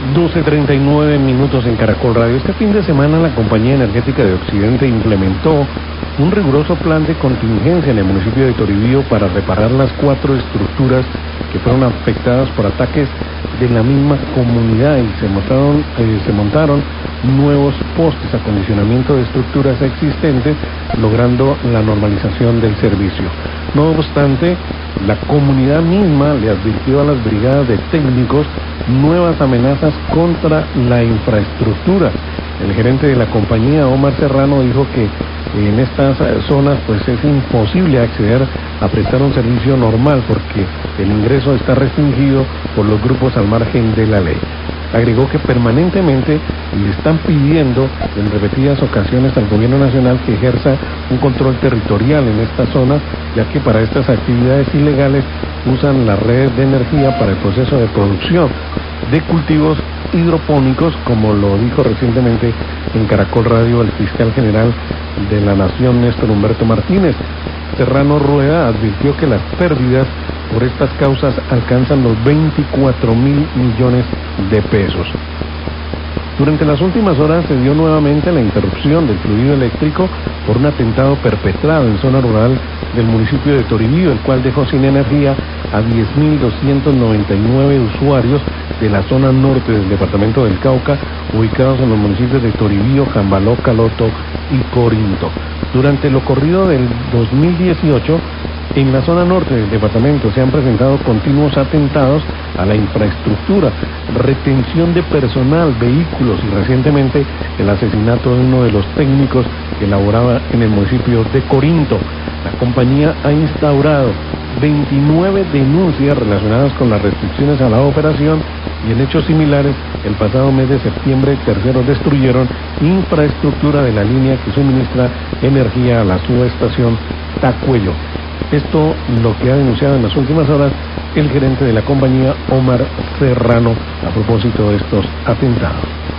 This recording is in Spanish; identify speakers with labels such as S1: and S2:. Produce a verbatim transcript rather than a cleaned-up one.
S1: doce treinta y nueve minutos en Caracol Radio. Este fin de semana la Compañía Energética de Occidente implementó un riguroso plan de contingencia en el municipio de Toribío para reparar las cuatro estructuras que fueron afectadas por ataques de la misma comunidad y se montaron, eh, se montaron nuevos postes, acondicionamiento de estructuras existentes, logrando la normalización del servicio. No obstante, la comunidad misma le advirtió a las brigadas de técnicos nuevas amenazas contra la infraestructura. El gerente de la compañía, Omar Serrano, dijo que en estas zonas pues es imposible acceder a prestar un servicio normal porque el ingreso está restringido por los grupos al margen de la ley. Agregó que permanentemente le están pidiendo en repetidas ocasiones al gobierno nacional que ejerza un control territorial en esta zona, ya que para estas actividades ilegales usan las redes de energía para el proceso de producción de cultivos hidropónicos, como lo dijo recientemente en Caracol Radio el fiscal general de la Nación, Néstor Humberto Martínez. Serrano Rueda advirtió que las pérdidas por estas causas alcanzan los veinticuatro mil millones de pesos. Durante las últimas horas se dio nuevamente la interrupción del fluido eléctrico por un atentado perpetrado en zona rural del municipio de Toribío, el cual dejó sin energía a diez mil doscientos noventa y nueve usuarios de la zona norte del departamento del Cauca, ubicados en los municipios de Toribío, Jambaló, Caloto y Corinto. Durante lo corrido del dos mil dieciocho, en la zona norte del departamento se han presentado continuos atentados a la infraestructura, retención de personal, vehículos y recientemente el asesinato de uno de los técnicos que laboraba en el municipio de Corinto. La compañía ha instaurado veintinueve denuncias relacionadas con las restricciones a la operación y en hechos similares el pasado mes de septiembre terceros destruyeron infraestructura de la línea que suministra energía a la subestación Tacuello. Esto lo que ha denunciado en las últimas horas el gerente de la compañía, Omar Serrano, a propósito de estos atentados.